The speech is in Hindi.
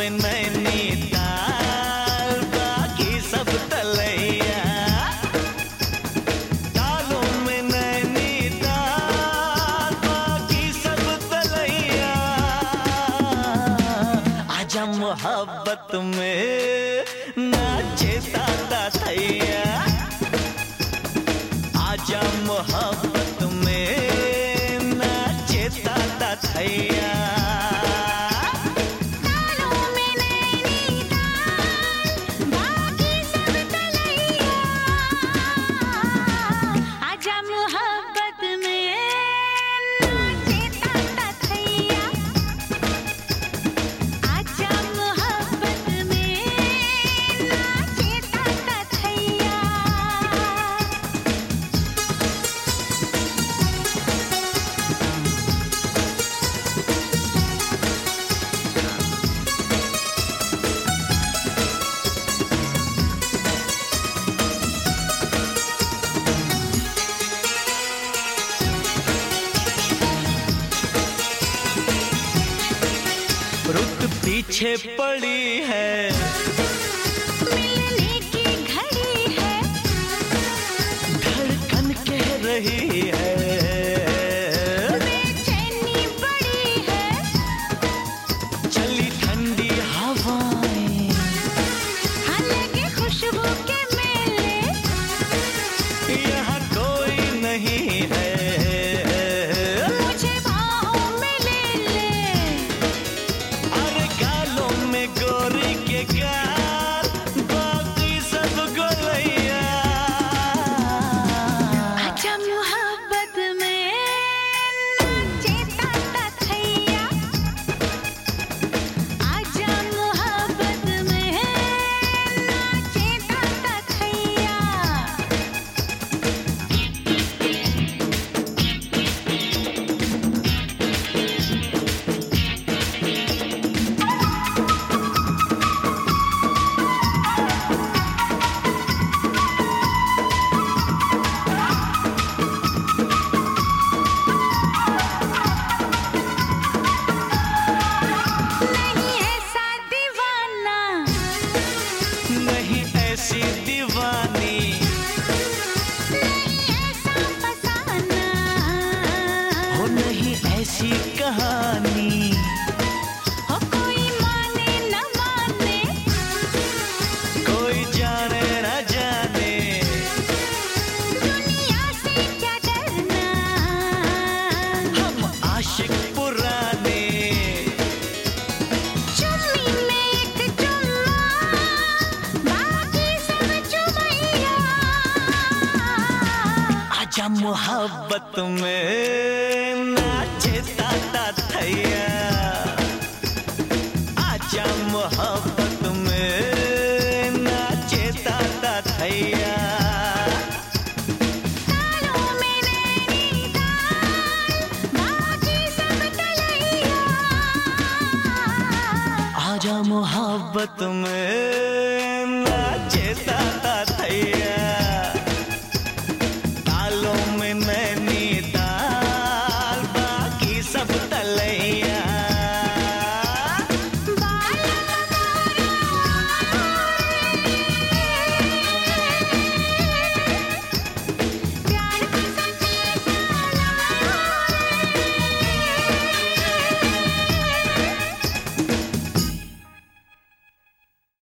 में नैनीताल, बाकी सब तलैया। तालों में नैनीताल, बाकी सब तलैया। आजा मोहब्बत में नाचे ताता थैया। आजा मोहब्बत में नाचे ताता थैया। रुत पीछे पड़ी है, मिलने की घड़ी है, धड़कन कह रही है, बेचैनी बड़ी है, चली ठंडी हवाएं, हाँ लगे खुशबू के मेले, यहाँ कोई नहीं है, मुझे बाहों में ले ले। अरे गालों में गोरी के गाल, बाकी सब गोलैया। आजा मोहब्बत में नाचे ताता थैया। आजा मोहब्बत में नाचे ताता थैया। नहीं ऐसा दीवाना, नहीं ऐसी दीवानी, नहीं ऐसा फसाना, हो नहीं ऐसी कहानी। हो कोई माने न माने, कोई जाने न जाने, दुनिया से क्या डरना। हम आशिक पुराने। चुम्मी में एक चुम्मा, बाकी सब चुमैया। आजा मोहब्बत में नाचे ताता थैया। आजा मोहब्बत में नाचे ताता थैया। तालों में नैनीताल, बाकी सब तलैया। आजा मोहब्बत में नाचे ताता थैया।